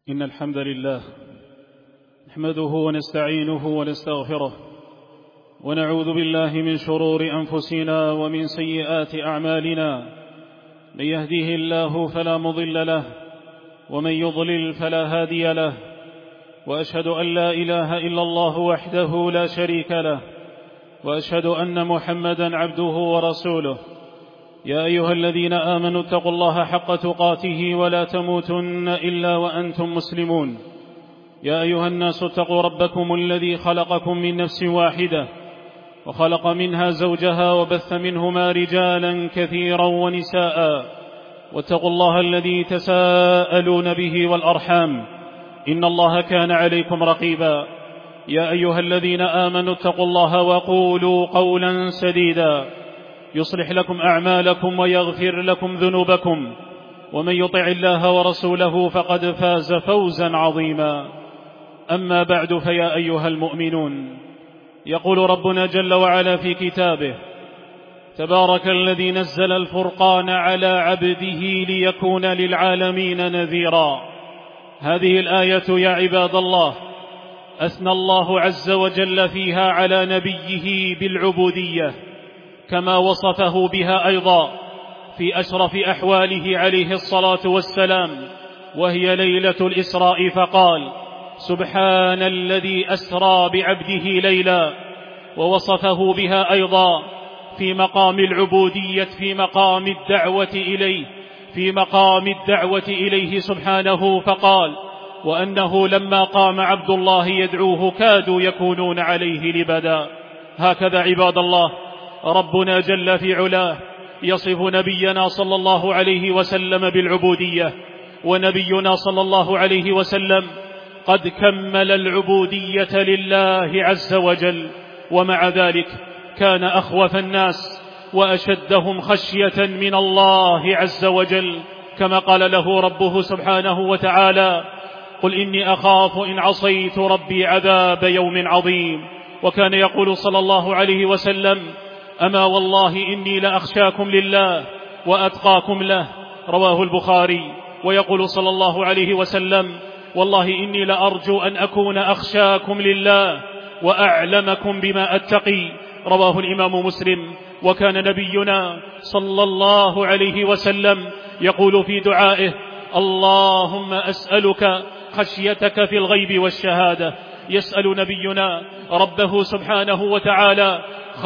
إن الحمد لله نحمده ونستعينه ونستغفره ونعوذ بالله من شرور أنفسنا ومن سيئات أعمالنا. من يهديه الله فلا مضل له ومن يضلل فلا هادي له، وأشهد أن لا إله إلا الله وحده لا شريك له، وأشهد أن محمدا عبده ورسوله. يا أيها الذين آمنوا اتقوا الله حق تقاته ولا تموتن إلا وأنتم مسلمون. يا أيها الناس اتقوا ربكم الذي خلقكم من نفس واحدة وخلق منها زوجها وبث منهما رجالا كثيرا ونساء، واتقوا الله الذي تساءلون به والأرحام إن الله كان عليكم رقيبا. يا أيها الذين آمنوا اتقوا الله وقولوا قولا سديدا يصلح لكم أعمالكم ويغفر لكم ذنوبكم، ومن يطع الله ورسوله فقد فاز فوزا عظيما. أما بعد، فيا أيها المؤمنون، يقول ربنا جل وعلا في كتابه: تبارك الذي نزل الفرقان على عبده ليكون للعالمين نذيرا. هذه الآية يا عباد الله أثنى الله عز وجل فيها على نبيه بالعبودية، كما وصفه بها أيضا في أشرف أحواله عليه الصلاة والسلام، وهي ليلة الإسراء، فقال: سبحان الذي أسرى بعبده ليلا. ووصفه بها أيضا في مقام العبودية، في مقام الدعوة إليه سبحانه، فقال: وأنه لما قام عبد الله يدعوه كادوا يكونون عليه لبدا. هكذا عباد الله ربنا جل في علاه يصف نبينا صلى الله عليه وسلم بالعبودية، ونبينا صلى الله عليه وسلم قد كمل العبودية لله عز وجل، ومع ذلك كان أخوف الناس وأشدهم خشية من الله عز وجل، كما قال له ربه سبحانه وتعالى: قل إني أخاف إن عصيت ربي عذاب يوم عظيم. وكان يقول صلى الله عليه وسلم: أما والله إني لأخشاكم لله وأتقاكم له، رواه البخاري. ويقول صلى الله عليه وسلم: والله إني لأرجو أن أكون أخشاكم لله وأعلمكم بما أتقي، رواه الإمام مسلم. وكان نبينا صلى الله عليه وسلم يقول في دعائه: اللهم أسألك خشيتك في الغيب والشهادة. يسأل نبينا ربه سبحانه وتعالى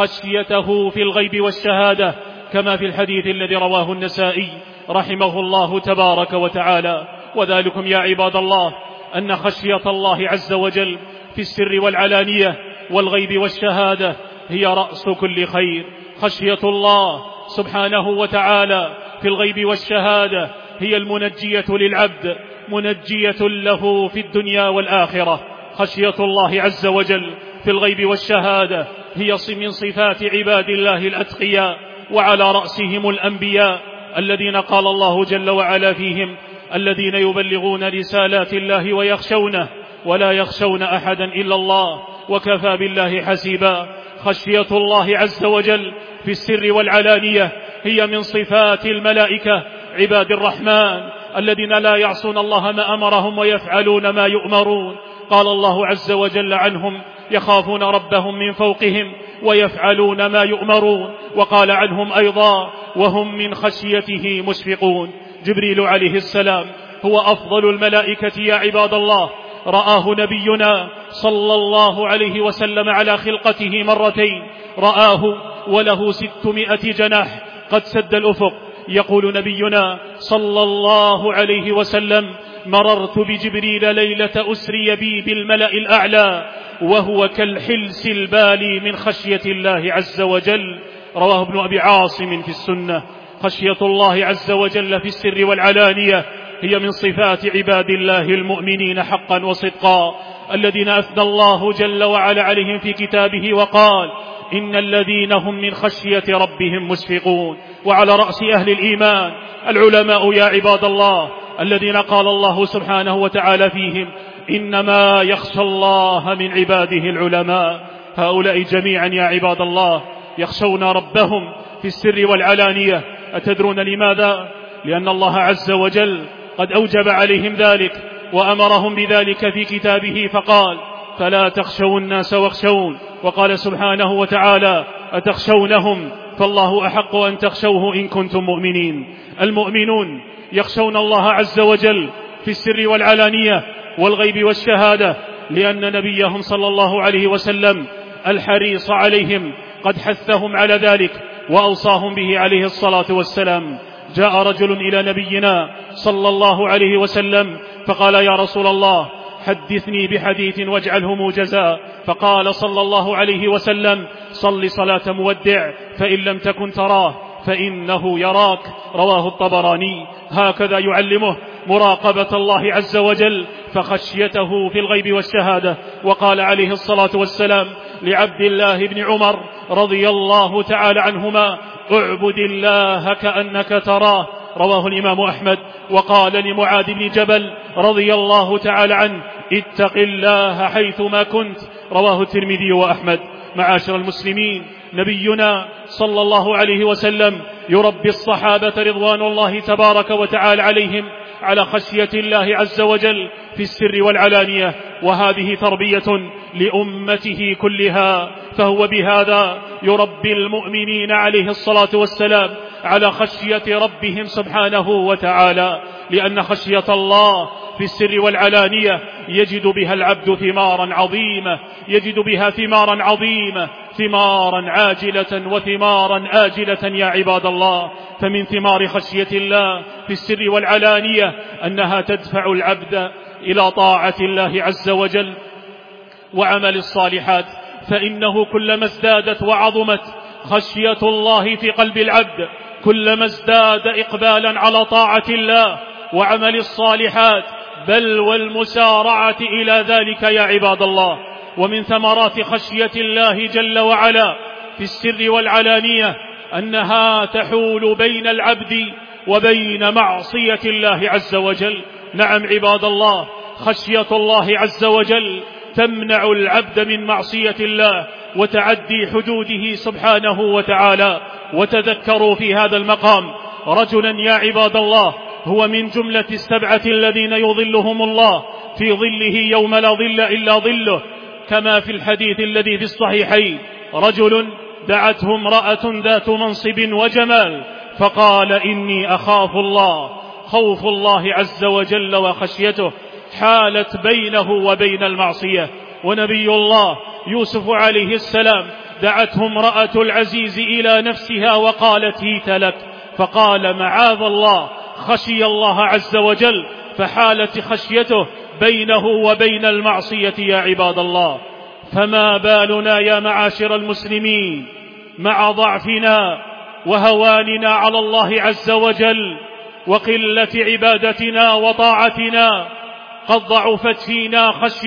خشيته في الغيب والشهادة، كما في الحديث الذي رواه النسائي رحمه الله تبارك وتعالى. وذلكم يا عباد الله أن خشية الله عز وجل في السر والعلانية والغيب والشهادة هي رأس كل خير. خشية الله سبحانه وتعالى في الغيب والشهادة هي المنجية للعبد، منجية له في الدنيا والآخرة. خشية الله عز وجل في الغيب والشهادة هي من صفات عباد الله الأتقياء، وعلى رأسهم الأنبياء الذين قال الله جل وعلا فيهم: الذين يبلغون رسالات الله ويخشونه ولا يخشون أحدا إلا الله وكفى بالله حسيبا. خشية الله عز وجل في السر والعلانية هي من صفات الملائكة عباد الرحمن الذين لا يعصون الله ما أمرهم ويفعلون ما يؤمرون. قال الله عز وجل عنهم: يخافون ربهم من فوقهم ويفعلون ما يؤمرون. وقال عنهم أيضا: وهم من خشيته مشفقون. جبريل عليه السلام هو أفضل الملائكة يا عباد الله، رآه نبينا صلى الله عليه وسلم على خلقته مرتين، رآه وله 600 جناح قد سد الأفق. يقول نبينا صلى الله عليه وسلم: مررت بجبريل ليلة أسري بي بالملأ الأعلى وهو كالحلس البالي من خشية الله عز وجل، رواه ابن أبي عاصم في السنة. خشية الله عز وجل في السر والعلانية هي من صفات عباد الله المؤمنين حقا وصدقا، الذين أثنى الله جل وعلا عليهم في كتابه وقال: إن الذين هم من خشية ربهم مشفقون. وعلى رأس أهل الإيمان العلماء يا عباد الله، الذين قال الله سبحانه وتعالى فيهم: إنما يخشى الله من عباده العلماء. هؤلاء جميعا يا عباد الله يخشون ربهم في السر والعلانية. أتدرون لماذا؟ لأن الله عز وجل قد أوجب عليهم ذلك وأمرهم بذلك في كتابه فقال: فلا تخشوا الناس واخشون. وقال سبحانه وتعالى: أتخشونهم فالله أحق أن تخشوه إن كنتم مؤمنين. المؤمنون يخشون الله عز وجل في السر والعلانية والغيب والشهادة، لأن نبيهم صلى الله عليه وسلم الحريص عليهم قد حثهم على ذلك وأوصاهم به عليه الصلاة والسلام. جاء رجل إلى نبينا صلى الله عليه وسلم فقال: يا رسول الله، حدثني بحديث واجعله موجزا. فقال صلى الله عليه وسلم: صل صلاة مودع، فإن لم تكن تراه فإنه يراك. رواه الطبراني. هكذا يعلمه مراقبة الله عز وجل فخشيته في الغيب والشهادة. وقال عليه الصلاة والسلام لعبد الله بن عمر رضي الله تعالى عنهما: اعبد الله كأنك تراه. رواه الإمام أحمد. وقال لمعاذ بن جبل رضي الله تعالى عنه: اتق الله حيثما كنت. رواه الترمذي وأحمد. معاشر المسلمين، نبينا صلى الله عليه وسلم يربي الصحابة رضوان الله تبارك وتعالى عليهم على خشية الله عز وجل في السر والعلانية، وهذه تربية لأمته كلها، فهو بهذا يربي المؤمنين عليه الصلاة والسلام على خشية ربهم سبحانه وتعالى، لأن خشية الله في السر والعلانية يجد بها العبد ثمارا عظيمة، يجد بها ثمارا عظيمة، ثمارا عاجلة وثمارا آجلة يا عباد الله. فمن ثمار خشية الله في السر والعلانية أنها تدفع العبد إلى طاعة الله عز وجل وعمل الصالحات، فإنه كلما ازدادت وعظمت خشية الله في قلب العبد كلما ازداد إقبالا على طاعة الله وعمل الصالحات، بل والمسارعة إلى ذلك يا عباد الله. ومن ثمرات خشية الله جل وعلا في السر والعلانية أنها تحول بين العبد وبين معصية الله عز وجل. نعم عباد الله، خشية الله عز وجل تمنع العبد من معصية الله وتعدي حدوده سبحانه وتعالى. وتذكروا في هذا المقام رجلا يا عباد الله هو من جملة السبعة الذين يظلهم الله في ظله يوم لا ظل إلا ظله، كما في الحديث الذي في الصحيحين: رجل دعته امرأة ذات منصب وجمال فقال: إني أخاف الله. خوف الله عز وجل وخشيته حالت بينه وبين المعصية. ونبي الله يوسف عليه السلام دعته امرأة العزيز إلى نفسها وقالت: هيت لك، فقال: معاذ الله. خشي الله عز وجل فحالت خشيته بينه وبين المعصية يا عباد الله. فما بالنا يا معاشر المسلمين مع ضعفنا وهواننا على الله عز وجل وقلة عبادتنا وطاعتنا؟ قد ضعفت فينا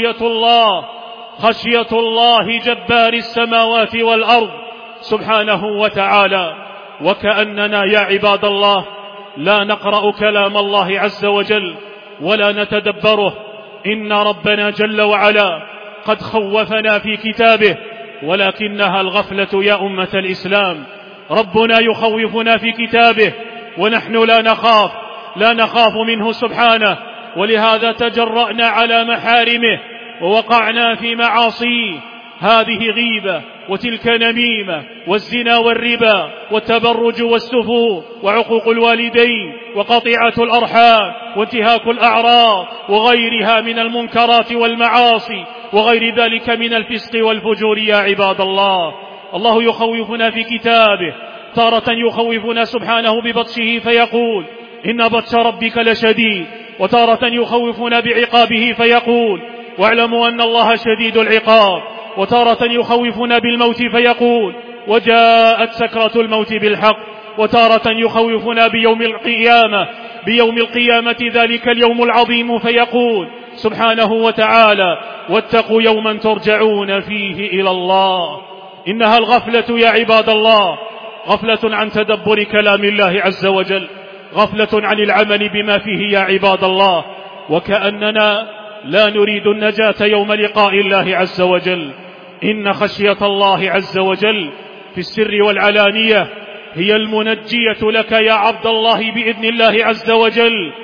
خشية الله جبار السماوات والأرض سبحانه وتعالى. وكأننا يا عباد الله لا نقرأ كلام الله عز وجل ولا نتدبره. إن ربنا جل وعلا قد خوفنا في كتابه، ولكنها الغفلة يا أمة الإسلام. ربنا يخوفنا في كتابه ونحن لا نخاف منه سبحانه، ولهذا تجرأنا على محارمه ووقعنا في معاصيه. هذه غيبة، وتلك نميمة، والزنا والربا والتبرج والسفور وعقوق الوالدين وقطيعة الأرحام وانتهاك الأعراض وغيرها من المنكرات والمعاصي وغير ذلك من الفسق والفجور يا عباد الله. الله يخوفنا في كتابه، تارة يخوفنا سبحانه ببطشه فيقول: إن بطش ربك لشديد، وتارة يخوفنا بعقابه فيقول: واعلموا أن الله شديد العقاب، وتارة يخوفنا بالموت فيقول: وجاءت سكرة الموت بالحق، وتارة يخوفنا بيوم القيامة ذلك اليوم العظيم فيقول سبحانه وتعالى: واتقوا يوما ترجعون فيه إلى الله. إنها الغفلة يا عباد الله، غفلة عن تدبر كلام الله عز وجل، غفلة عن العمل بما فيه يا عباد الله، وكأننا لا نريد النجاة يوم لقاء الله عز وجل. إن خشية الله عز وجل في السر والعلانية هي المنجية لك يا عبد الله بإذن الله عز وجل،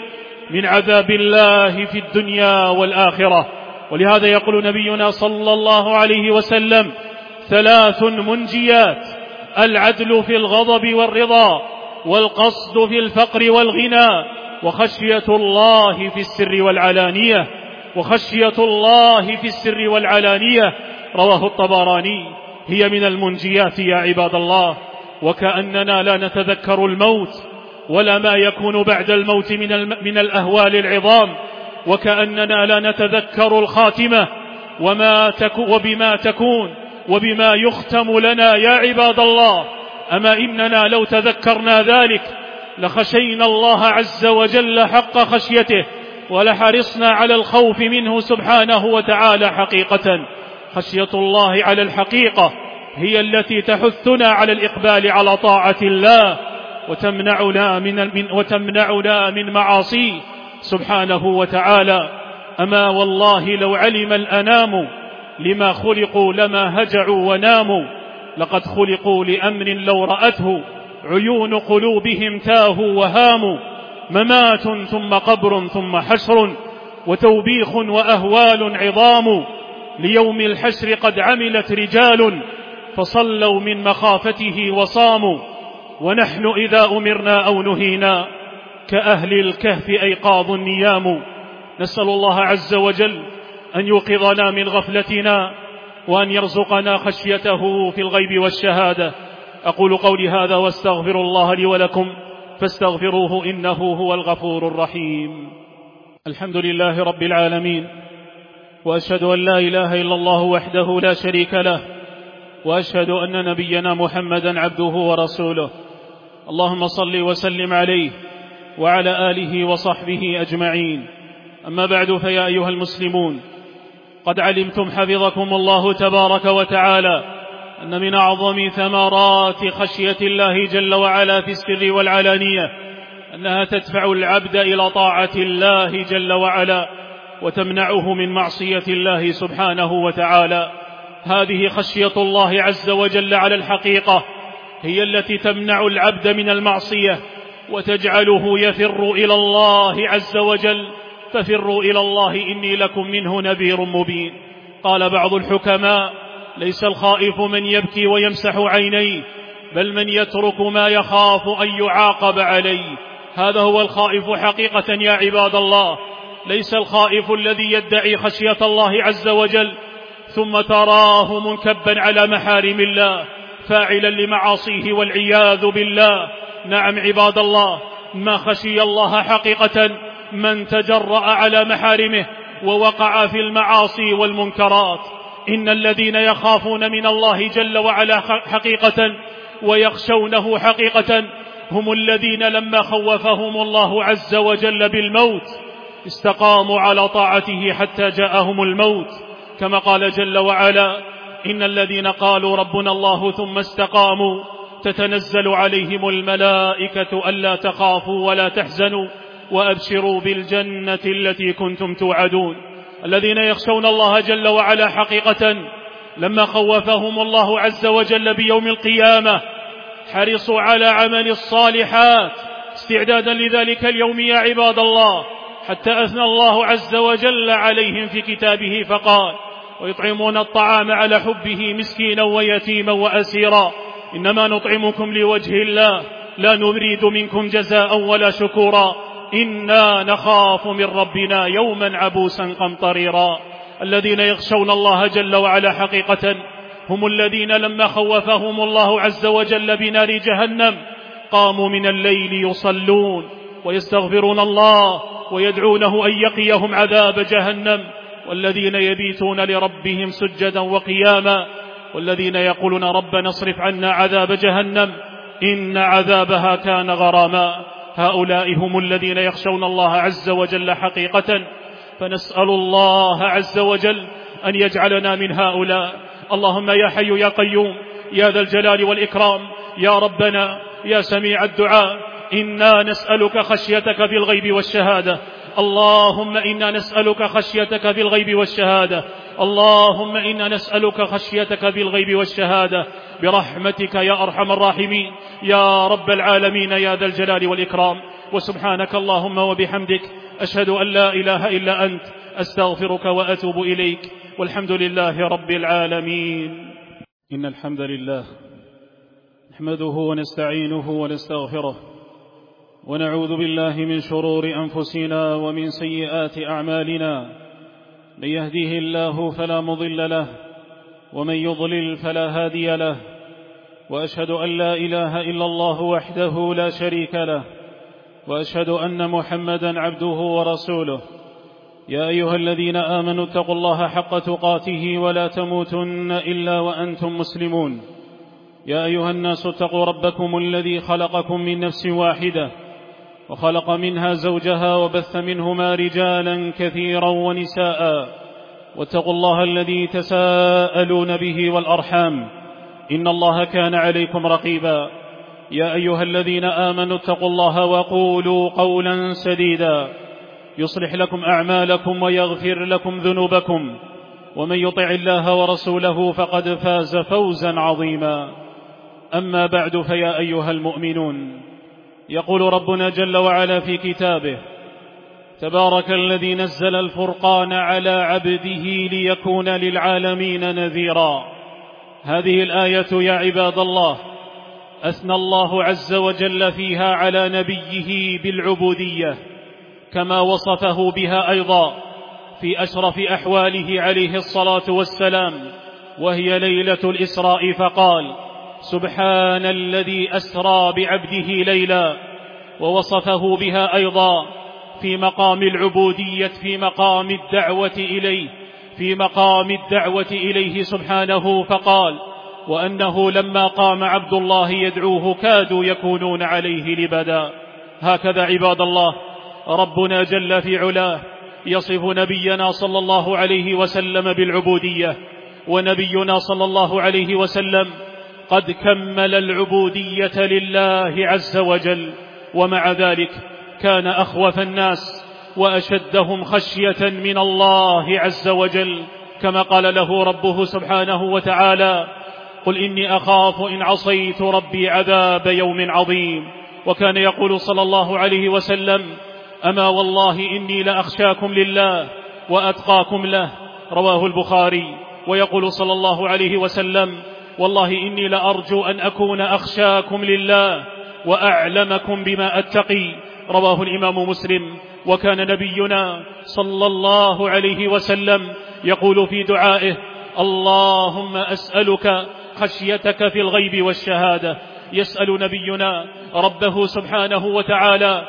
من عذاب الله في الدنيا والآخرة. ولهذا يقول نبينا صلى الله عليه وسلم: 3 منجيات: العدل في الغضب والرضا، والقصد في الفقر والغنى، وخشية الله في السر والعلانية. وخشية الله في السر والعلانية رواه الطبراني. هي من المنجيات يا عباد الله. وكأننا لا نتذكر الموت ولا ما يكون بعد الموت من الأهوال العظام، وكأننا لا نتذكر الخاتمة وبما تكون وبما يختم لنا يا عباد الله. أما إننا لو تذكرنا ذلك لخشينا الله عز وجل حق خشيته، ولحرصنا على الخوف منه سبحانه وتعالى حقيقة. خشية الله على الحقيقة هي التي تحثنا على الإقبال على طاعة الله وتمنعنا من معاصيه سبحانه وتعالى. أما والله لو علم الأنام لما خلقوا لما هجعوا وناموا، لقد خلقوا لأمر لو رأته عيون قلوبهم تاهوا وهاموا. ممات ثم قبر ثم حشر، وتوبيخ وأهوال عظام. ليوم الحشر قد عملت رجال، فصلوا من مخافته وصاموا. ونحن إذا أمرنا أو نهينا كأهل الكهف أيقاظ نيام. نسأل الله عز وجل أن يوقظنا من غفلتنا، وأن يرزقنا خشيته في الغيب والشهادة. أقول قولي هذا واستغفر الله لي ولكم فاستغفروه إنه هو الغفور الرحيم. الحمد لله رب العالمين، وأشهد أن لا إله إلا الله وحده لا شريك له، وأشهد أن نبينا محمدا عبده ورسوله. اللهم صل وسلم عليه وعلى آله وصحبه أجمعين. أما بعد، فيا أيها المسلمون، قد علمتم حفظكم الله تبارك وتعالى أن من أعظم ثمرات خشية الله جل وعلا في السر والعلانية أنها تدفع العبد إلى طاعة الله جل وعلا، وتمنعه من معصية الله سبحانه وتعالى. هذه خشية الله عز وجل على الحقيقة هي التي تمنع العبد من المعصية وتجعله يفر إلى الله عز وجل. ففروا إلى الله إني لكم منه نذير مبين. قال بعض الحكماء: ليس الخائف من يبكي ويمسح عينيه، بل من يترك ما يخاف أن يعاقب عليه. هذا هو الخائف حقيقة يا عباد الله. ليس الخائف الذي يدعي خشية الله عز وجل ثم تراه منكبا على محارم الله فاعلا لمعاصيه والعياذ بالله. نعم عباد الله، ما خشي الله حقيقة من تجرأ على محارمه ووقع في المعاصي والمنكرات. إن الذين يخافون من الله جل وعلا حقيقة ويخشونه حقيقة هم الذين لما خوفهم الله عز وجل بالموت استقاموا على طاعته حتى جاءهم الموت، كما قال جل وعلا: إن الذين قالوا ربنا الله ثم استقاموا تتنزل عليهم الملائكة ألا تخافوا ولا تحزنوا وأبشروا بالجنة التي كنتم توعدون. الذين يخشون الله جل وعلا حقيقة لما خوفهم الله عز وجل بيوم القيامة حرصوا على عمل الصالحات استعدادا لذلك اليوم يا عباد الله، حتى أثنى الله عز وجل عليهم في كتابه فقال: ويطعمون الطعام على حبه مسكينا ويتيما وأسيرا إنما نطعمكم لوجه الله لا نريد منكم جزاء ولا شكورا إنا نخاف من ربنا يوما عبوسا قمطريرا. الذين يخشون الله جل وعلا حقيقة هم الذين لما خوفهم الله عز وجل بنار جهنم قاموا من الليل يصلون ويستغفرون الله ويدعونه أن يقيهم عذاب جهنم، والذين يبيتون لربهم سجدا وقياما، والذين يقولون ربنا اصرف عنا عذاب جهنم إن عذابها كان غراما. هؤلاء هم الذين يخشون الله عز وجل حقيقة، فنسأل الله عز وجل أن يجعلنا من هؤلاء. اللهم يا حي يا قيوم يا ذا الجلال والإكرام يا ربنا يا سميع الدعاء، إنا نسألك خشيتك في الغيب والشهادة. اللهم إنا نسألك خشيتك في الغيب والشهادة. اللهم إنا نسألك خشيتك في الغيب والشهادة برحمتك يا أرحم الراحمين يا رب العالمين يا ذا الجلال والإكرام. وسبحانك اللهم وبحمدك أشهد أن لا إله إلا أنت، أستغفرك وأتوب إليك، والحمد لله رب العالمين. إن الحمد لله نحمده ونستعينه ونستغفره، ونعوذ بالله من شرور أنفسنا ومن سيئات أعمالنا، من يهديه الله فلا مضل له، ومن يضلل فلا هادي له، وأشهد أن لا إله إلا الله وحده لا شريك له، وأشهد أن محمدا عبده ورسوله. يا أيها الذين آمنوا اتقوا الله حق تقاته ولا تموتن إلا وأنتم مسلمون. يا أيها الناس اتقوا ربكم الذي خلقكم من نفس واحدة، وخلق منها زوجها، وبث منهما رجالا كثيرا ونساء، واتقوا الله الذي تساءلون به والأرحام، إن الله كان عليكم رقيبا. يا أيها الذين آمنوا اتقوا الله وقولوا قولا سديدا يصلح لكم أعمالكم ويغفر لكم ذنوبكم، ومن يطع الله ورسوله فقد فاز فوزا عظيما. أما بعد، فيا أيها المؤمنون، يقول ربنا جل وعلا في كتابه: تبارك الذي نزل الفرقان على عبده ليكون للعالمين نذيرا. هذه الآية يا عباد الله أثنى الله عز وجل فيها على نبيه بالعبودية، كما وصفه بها أيضا في أشرف أحواله عليه الصلاة والسلام، وهي ليلة الإسراء، فقال: سبحان الذي أسرى بعبده ليلا. ووصفه بها أيضا في مقام العبودية، في مقام الدعوة إليه سبحانه، فقال: وأنه لما قام عبد الله يدعوه كادوا يكونون عليه لبدا. هكذا عباد الله ربنا جل في علاه يصف نبينا صلى الله عليه وسلم بالعبودية، ونبينا صلى الله عليه وسلم قد كمل العبودية لله عز وجل، ومع ذلك كان أخوف الناس وأشدهم خشية من الله عز وجل، كما قال له ربه سبحانه وتعالى: قل إني أخاف إن عصيت ربي عذاب يوم عظيم. وكان يقول صلى الله عليه وسلم: أما والله إني لأخشاكم لله وأتقاكم له، رواه البخاري. ويقول صلى الله عليه وسلم: والله إني لأرجو أن أكون أخشاكم لله وأعلمكم بما أتقي، رواه الإمام مسلم. وكان نبينا صلى الله عليه وسلم يقول في دعائه: اللهم أسألك خشيتك في الغيب والشهادة. يسأل نبينا ربه سبحانه وتعالى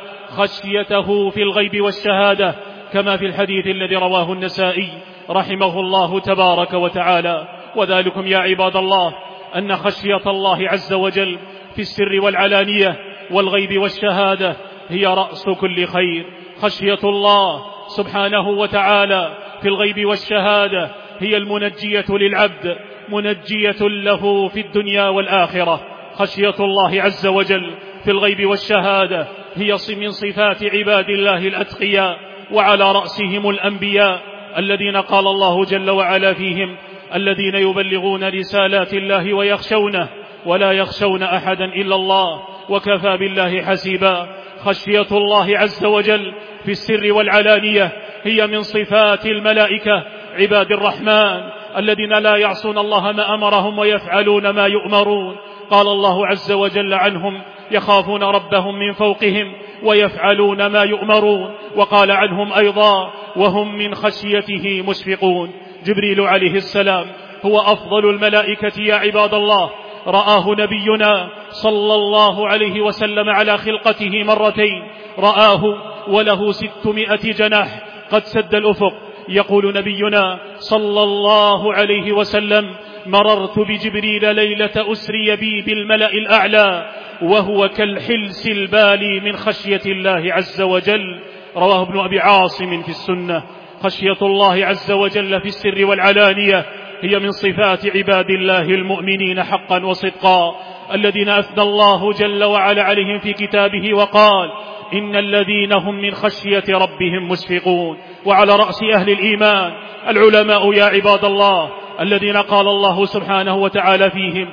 خشيته في الغيب والشهادة، كما في الحديث الذي رواه النسائي رحمه الله تبارك وتعالى. وذلكم يا عباد الله أن خشية الله عز وجل في السر والعلانية والغيب والشهادة هي رأس كل خير. خشية الله سبحانه وتعالى في الغيب والشهادة هي المنجية للعبد، منجية له في الدنيا والآخرة. خشية الله عز وجل في الغيب والشهادة هي من صفات عباد الله الأتقياء، وعلى رأسهم الأنبياء الذين قال الله جل وعلا فيهم: الذين يبلغون رسالات الله ويخشونه ولا يخشون أحدا إلا الله وكفى بالله حسيبا. خشية الله عز وجل في السر والعلانية هي من صفات الملائكة عباد الرحمن الذين لا يعصون الله ما أمرهم ويفعلون ما يؤمرون. قال الله عز وجل عنهم: يخافون ربهم من فوقهم ويفعلون ما يؤمرون. وقال عنهم أيضا: وهم من خشيته مشفقون. جبريل عليه السلام هو أفضل الملائكة يا عباد الله، رآه نبينا صلى الله عليه وسلم على خلقته مرتين، رآه وله 600 جناح قد سد الأفق. يقول نبينا صلى الله عليه وسلم: مررت بجبريل ليلة أسري بي بالملأ الأعلى وهو كالحلس البالي من خشية الله عز وجل. رواه ابن أبي عاصم في السنة. خشية الله عز وجل في السر والعلانية هي من صفات عباد الله المؤمنين حقا وصدقا، الذين أثنى الله جل وعلا عليهم في كتابه وقال: إن الذين هم من خشية ربهم مشفقون. وعلى رأس أهل الإيمان العلماء يا عباد الله، الذين قال الله سبحانه وتعالى فيهم: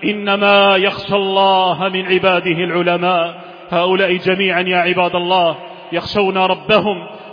إنما يخشى الله من عباده العلماء. هؤلاء جميعا يا عباد الله يخشون ربهم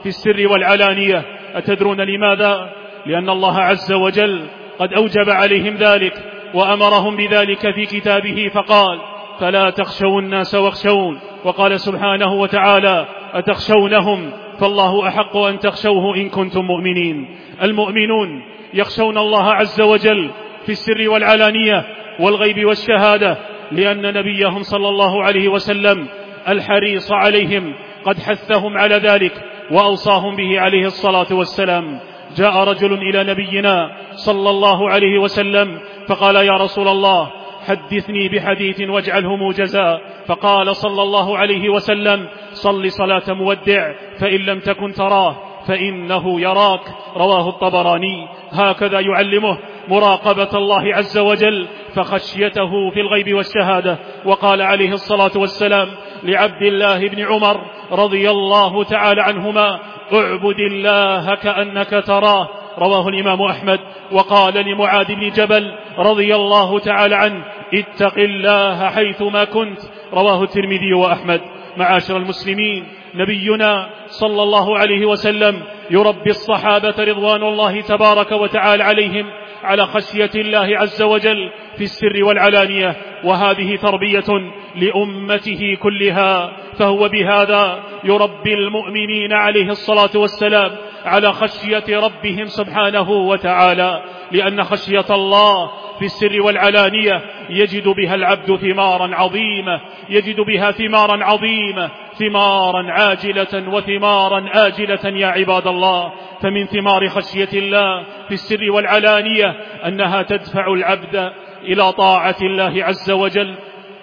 في السر والعلانية. أتدرون لماذا؟ لأن الله عز وجل قد أوجب عليهم ذلك وأمرهم بذلك في كتابه فقال: فلا تخشوا الناس واخشون. وقال سبحانه وتعالى: أتخشونهم فالله أحق أن تخشوه إن كنتم مؤمنين. المؤمنون يخشون الله عز وجل في السر والعلانية والغيب والشهادة، لأن نبيهم صلى الله عليه وسلم الحريص عليهم قد حثهم على ذلك وأوصاهم به عليه الصلاة والسلام. جاء رجل إلى نبينا صلى الله عليه وسلم فقال: يا رسول الله، حدثني بحديث واجعله موجزا. فقال صلى الله عليه وسلم: صل صلاة مودع، فإن لم تكن تراه فإنه يراك. رواه الطبراني. هكذا يعلمه مراقبة الله عز وجل فخشيته في الغيب والشهادة. وقال عليه الصلاة والسلام لعبد الله بن عمر رضي الله تعالى عنهما: اعبد الله كأنك تراه. رواه الإمام أحمد. وقال لمعاذ بن جبل رضي الله تعالى عنه: اتق الله حيثما كنت. رواه الترمذي وأحمد. معاشر المسلمين، نبينا صلى الله عليه وسلم يربي الصحابة رضوان الله تبارك وتعالى عليهم على خشية الله عز وجل في السر والعلانية، وهذه تربية لأمته كلها. فهو بهذا يربي المؤمنين عليه الصلاة والسلام على خشية ربهم سبحانه وتعالى، لأن خشية الله في السر والعلانية يجد بها العبد ثمارا عظيمة، يجد بها ثمارا عظيمة، ثمارا عاجلة وثمارا آجلة يا عباد الله. فمن ثمار خشية الله في السر والعلانية أنها تدفع العبد إلى طاعة الله عز وجل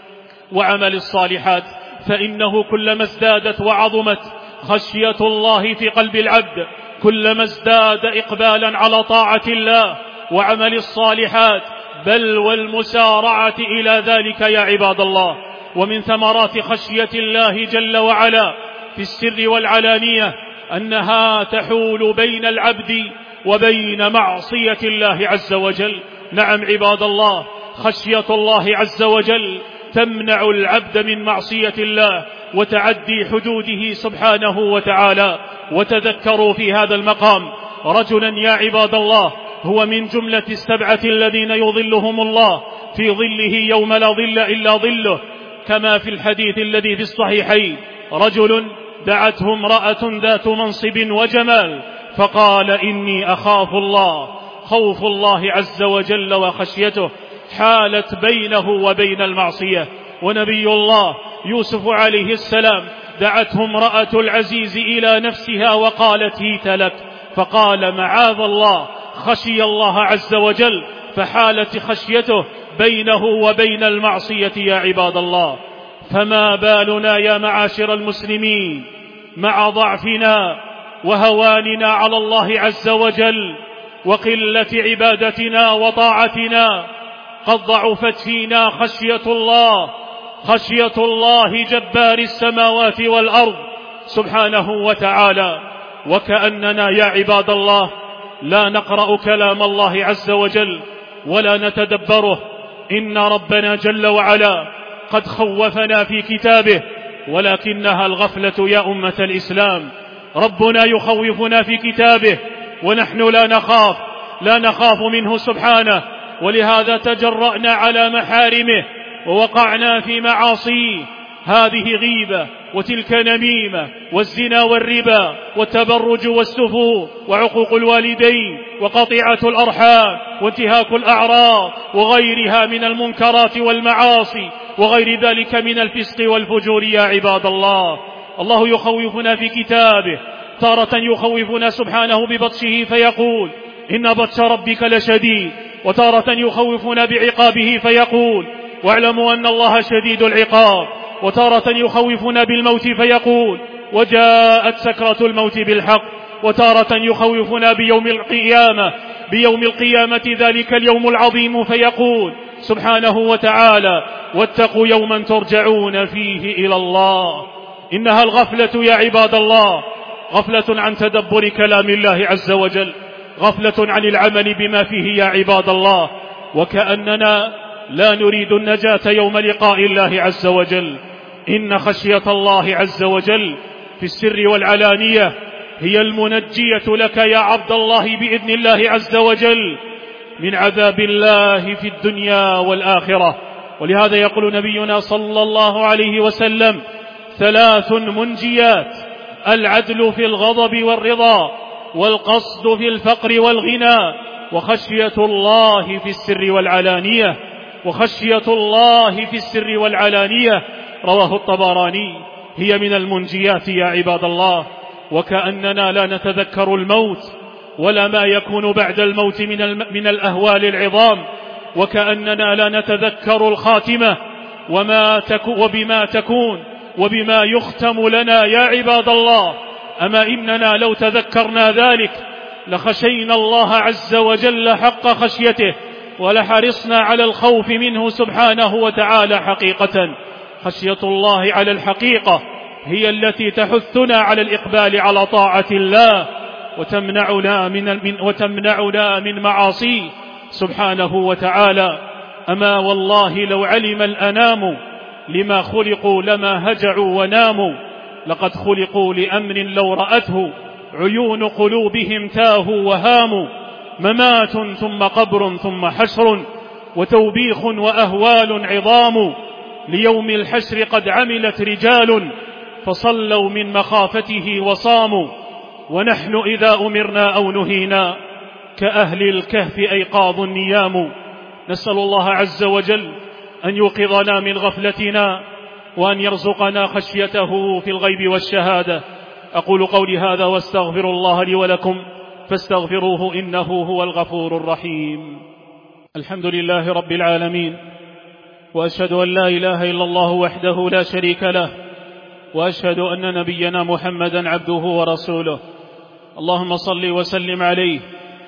وعمل الصالحات، فإنه كلما ازدادت وعظمت خشية الله في قلب العبد كلما ازداد إقبالا على طاعة الله وعمل الصالحات، بل والمسارعة إلى ذلك يا عباد الله. ومن ثمرات خشية الله جل وعلا في السر والعلانية أنها تحول بين العبد وبين معصية الله عز وجل. نعم عباد الله، خشية الله عز وجل تمنع العبد من معصية الله وتعدي حدوده سبحانه وتعالى. وتذكروا في هذا المقام رجلا يا عباد الله هو من جملة السبعة الذين يظلهم الله في ظله يوم لا ظل إلا ظله، كما في الحديث الذي في الصحيحين: رجل دعته امرأة ذات منصب وجمال فقال: إني أخاف الله. خوف الله عز وجل وخشيته حالت بينه وبين المعصية. ونبي الله يوسف عليه السلام دعته امرأة العزيز إلى نفسها وقالت: هيت لك، فقال: معاذ الله. خشي الله عز وجل فحالت خشيته بينه وبين المعصية يا عباد الله. فما بالنا يا معاشر المسلمين مع ضعفنا وهواننا على الله عز وجل وقلة عبادتنا وطاعتنا؟ قد ضعفت فينا خشية الله جبار السماوات والأرض سبحانه وتعالى. وكأننا يا عباد الله لا نقرأ كلام الله عز وجل ولا نتدبره. إن ربنا جل وعلا قد خوفنا في كتابه، ولكنها الغفلة يا أمة الإسلام. ربنا يخوفنا في كتابه ونحن لا نخاف منه سبحانه، ولهذا تجرأنا على محارمه ووقعنا في معاصيه. هذه غيبة، وتلك نميمة، والزنا والربا والتبرج والسفور وعقوق الوالدين وقطيعة الأرحام وانتهاك الأعراض وغيرها من المنكرات والمعاصي وغير ذلك من الفسق والفجور يا عباد الله. الله يخوفنا في كتابه، تارة يخوفنا سبحانه ببطشه فيقول: إن بطش ربك لشديد، وتارة يخوفنا بعقابه فيقول: واعلموا أن الله شديد العقاب. وتارة يخوفنا بالموت فيقول: وجاءت سكرة الموت بالحق. وتارة يخوفنا بيوم القيامة ذلك اليوم العظيم فيقول سبحانه وتعالى: واتقوا يوما ترجعون فيه إلى الله. إنها الغفلة يا عباد الله، غفلة عن تدبر كلام الله عز وجل، غفلة عن العمل بما فيه يا عباد الله. وكأننا لا نريد النجاة يوم لقاء الله عز وجل. إن خشية الله عز وجل في السر والعلانية هي المنجية لك يا عبد الله بإذن الله عز وجل من عذاب الله في الدنيا والآخرة. ولهذا يقول نبينا صلى الله عليه وسلم: 3 منجيات: العدل في الغضب والرضا، والقصد في الفقر والغنى، وخشية الله في السر والعلانية. وخشية الله في السر والعلانية رواه الطبراني. هي من المنجيات يا عباد الله. وكأننا لا نتذكر الموت ولا ما يكون بعد الموت من الأهوال العظام، وكأننا لا نتذكر الخاتمة وبما تكون وبما يختم لنا يا عباد الله. أما إننا لو تذكرنا ذلك لخشينا الله عز وجل حق خشيته، ولحرصنا على الخوف منه سبحانه وتعالى حقيقة. خشية الله على الحقيقة هي التي تحثنا على الإقبال على طاعة الله وتمنعنا من معاصيه سبحانه وتعالى. أما والله لو علم الأنام لما خلقوا لما هجعوا وناموا، لقد خلقوا لأمر لو رأته عيون قلوبهم تاهوا وهاموا. ممات ثم قبر ثم حشر، وتوبيخ وأهوال عظام. ليوم الحشر قد عملت رجال، فصلوا من مخافته وصاموا. ونحن إذا أمرنا أو نهينا كأهل الكهف أيقاظ نيام. نسأل الله عز وجل أن يوقظنا من غفلتنا، وأن يرزقنا خشيته في الغيب والشهادة. أقول قولي هذا واستغفر الله لي ولكم فاستغفروه إنه هو الغفور الرحيم. الحمد لله رب العالمين، وأشهد أن لا إله إلا الله وحده لا شريك له، وأشهد أن نبينا محمدا عبده ورسوله. اللهم صل وسلم عليه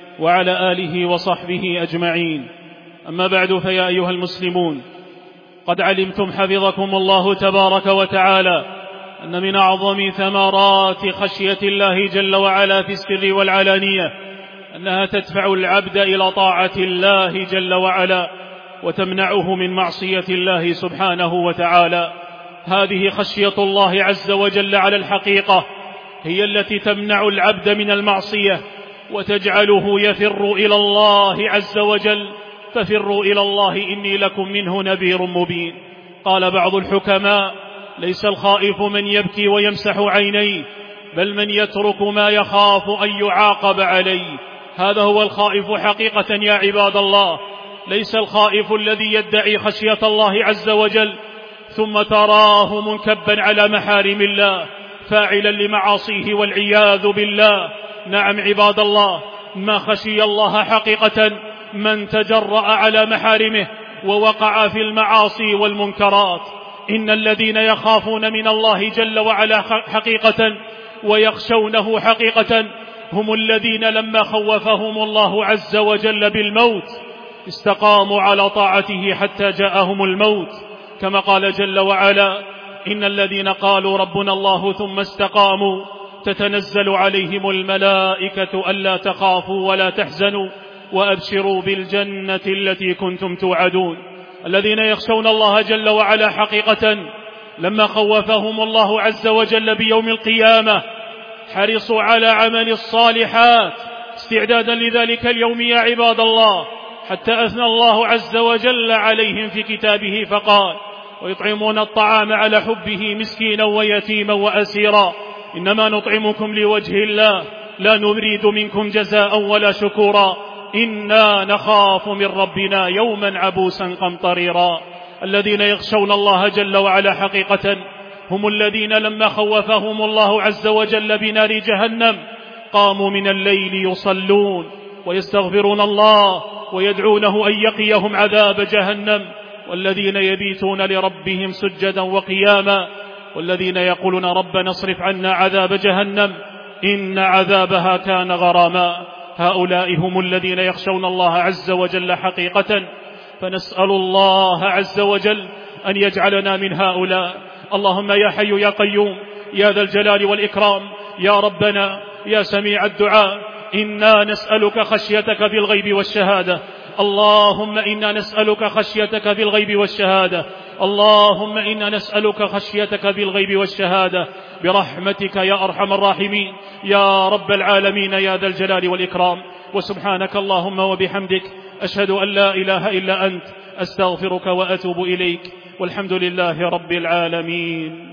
وعلى آله وصحبه أجمعين. أما بعد، فيا أيها المسلمون، قد علمتم حفظكم الله تبارك وتعالى أن من أعظم ثمرات خشية الله جل وعلا في السر والعلانية أنها تدفع العبد إلى طاعة الله جل وعلا، وتمنعه من معصية الله سبحانه وتعالى. هذه خشية الله عز وجل على الحقيقة هي التي تمنع العبد من المعصية وتجعله يفر إلى الله عز وجل. ففروا إلى الله إني لكم منه نذير مبين. قال بعض الحكماء: ليس الخائف من يبكي ويمسح عينيه، بل من يترك ما يخاف أن يعاقب عليه. هذا هو الخائف حقيقة يا عباد الله. ليس الخائف الذي يدعي خشية الله عز وجل ثم تراه منكبا على محارم الله فاعلا لمعاصيه والعياذ بالله. نعم عباد الله، ما خشي الله حقيقة من تجرأ على محارمه ووقع في المعاصي والمنكرات. إن الذين يخافون من الله جل وعلا حقيقة ويخشونه حقيقة هم الذين لما خوفهم الله عز وجل بالموت استقاموا على طاعته حتى جاءهم الموت، كما قال جل وعلا: إن الذين قالوا ربنا الله ثم استقاموا تتنزل عليهم الملائكة ألا تخافوا ولا تحزنوا وأبشروا بالجنة التي كنتم توعدون. الذين يخشون الله جل وعلا حقيقة لما خوفهم الله عز وجل بيوم القيامة حرصوا على عمل الصالحات استعدادا لذلك اليوم يا عباد الله، حتى أثنى الله عز وجل عليهم في كتابه فقال: ويطعمون الطعام على حبه مسكينا ويتيما وأسيرا إنما نطعمكم لوجه الله لا نريد منكم جزاء ولا شكورا إنا نخاف من ربنا يوما عبوسا قمطريرا. الذين يخشون الله جل وعلا حقيقة هم الذين لما خوفهم الله عز وجل بنار جهنم قاموا من الليل يصلون ويستغفرون الله ويدعونه أن يقيهم عذاب جهنم، والذين يبيتون لربهم سجدا وقياما، والذين يقولون ربنا اصرف عنا عذاب جهنم إن عذابها كان غراما. هؤلاء هم الذين يخشون الله عز وجل حقيقة، فنسأل الله عز وجل أن يجعلنا من هؤلاء. اللهم يا حي يا قيوم يا ذا الجلال والإكرام يا ربنا يا سميع الدعاء، إنا نسألك خشيتك في الغيب والشهادة. اللهم إنا نسألك خشيتك في الغيب والشهادة. اللهم إنا نسألك خشيتك في الغيب والشهادة. برحمتك يا أرحم الراحمين يا رب العالمين يا ذا الجلال والإكرام. وسبحانك اللهم وبحمدك أشهد أن لا إله إلا أنت أستغفرك وأتوب إليك، والحمد لله رب العالمين.